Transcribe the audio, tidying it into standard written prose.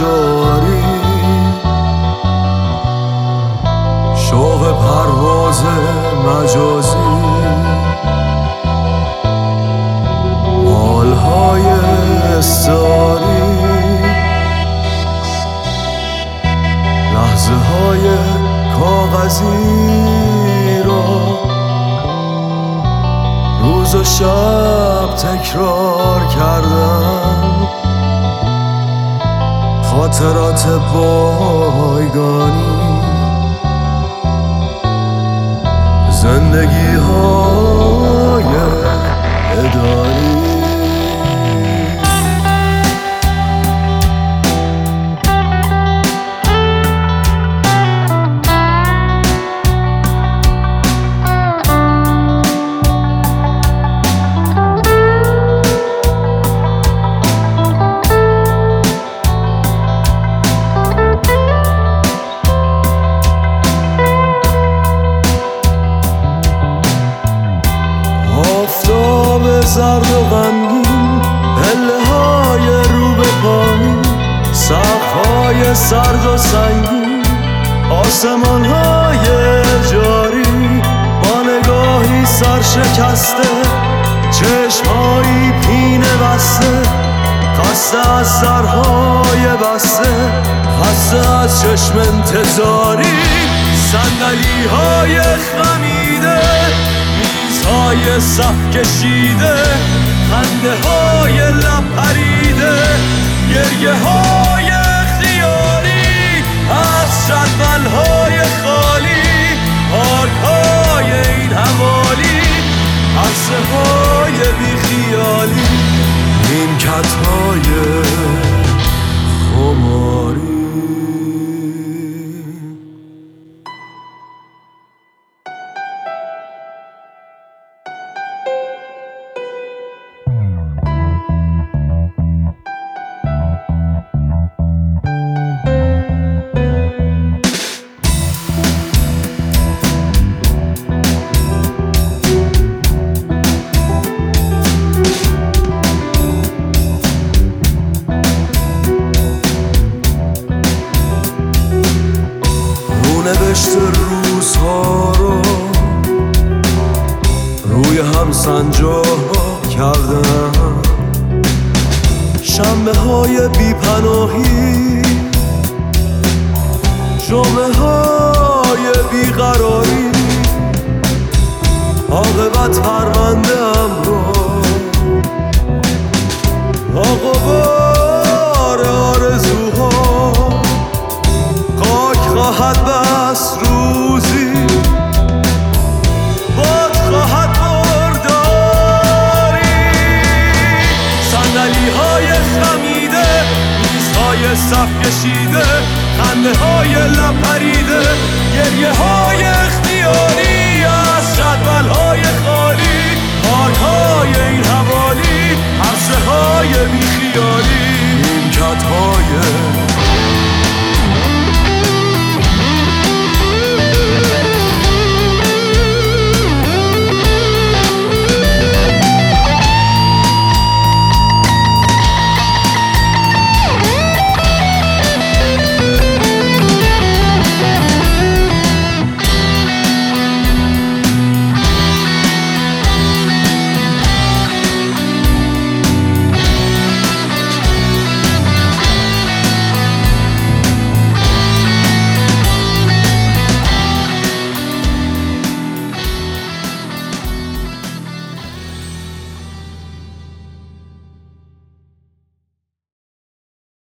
جاری، شوق پرواز مجازی، مالهای استاری، لحظه های کاغذی رو روز و شب تکرار کردم. خاطرات بایگانی، زندگی های اداری. زرد و غمگین، پله های رو به پایین، سقف‌های سرد و سنگین، آسمان های جاری، با نگاهی سرشکسته، چشمهایی پینه بسته، خسته از سرهای بسته، خسته از چشم انتظاری، صندلی های خمیده، های صف کشیده، خنده های لب پریده، گریه های اختیاری از جدول های خالی، پارک های این حوالی، عرصه های بیخیالی، نیمکت های خماری. نوشت روزها رو روی هم سنجا کردم، شنبه های بیپناهی، جمعه های بیقراری، عاقبت پرونده ام رو آقابار آرزوها خاک خواهد بست، روزی باد خواهد برداری. صندلی های خمیده، میزهای صف کشیده، خنده های لب پریده، گریه های اختیاری از جدول های خالی، پارک های این حوالی،